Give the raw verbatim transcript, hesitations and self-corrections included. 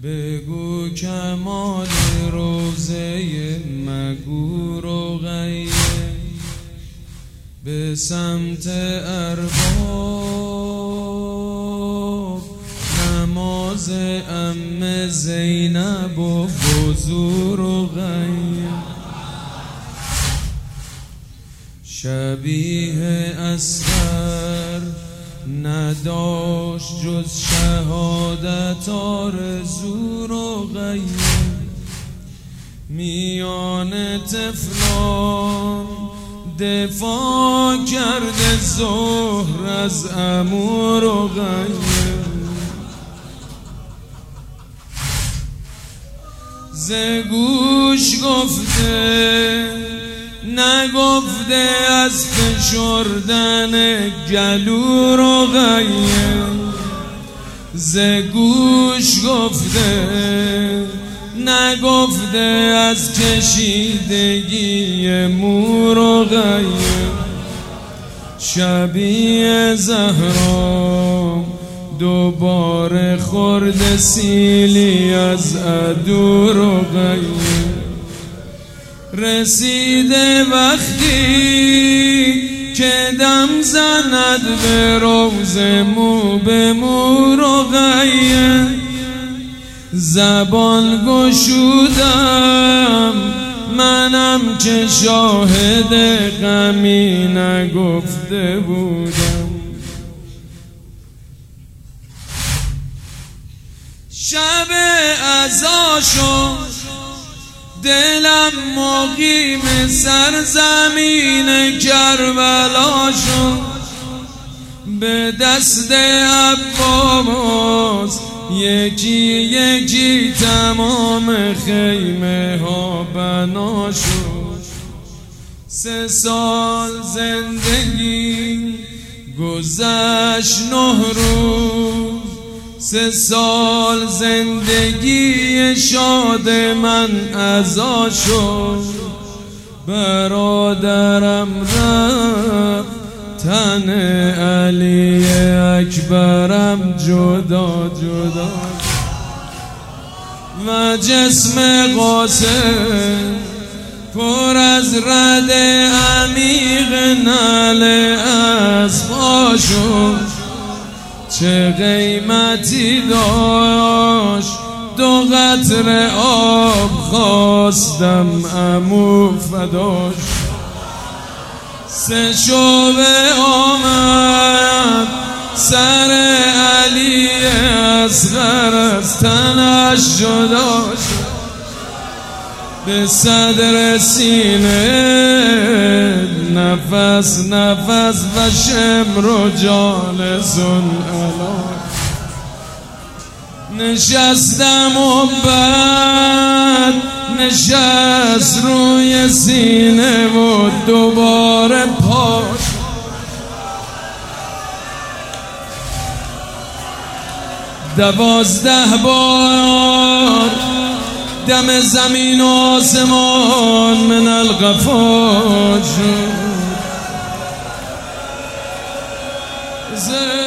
بگو کمال روزه مگو رقیه به سمت ارباب نماز ام زینب و وضو رقیه شبیه اصغر نداشت جز شهادت آرزو رقیه میان طفلان دفاع کرده زهر از عمو رقیه ز گوش گفته نگفته از فشردن گلو رقیه ز گوش گفته نگفته از کشیدگی مو رقیه شبیه زهرا دوباره خورد سیلی از عدو رقیه رسیده وقتی که دم زند به روز مو به مو رقیه زبان گشودم منم که شاهد غمی نگفته بودم شب عزا شد دلم مقیم سرزمین کربلا شد به دست عباس یکی یکی تمام خیمه ها بنا شد سه سال زندگی گذشت نه روز سه سال زندگی شاد من عزا شد برادرم رفت تن علی اکبرم جدا جدا و جسم قاسم پر از رد عمیق نعل اسبا شد چه قیمتی داشت دو قطره آب خواستم عمو فداش سه شعبه آمد سر علی اصغر از تنش جدا شد به صدر سینه نفس نفس و شمر و جالسون علا نشستم و بعد نشست روی سینه و دوباره پاش دوازده بار دم زمین و آسمان من الغفار شد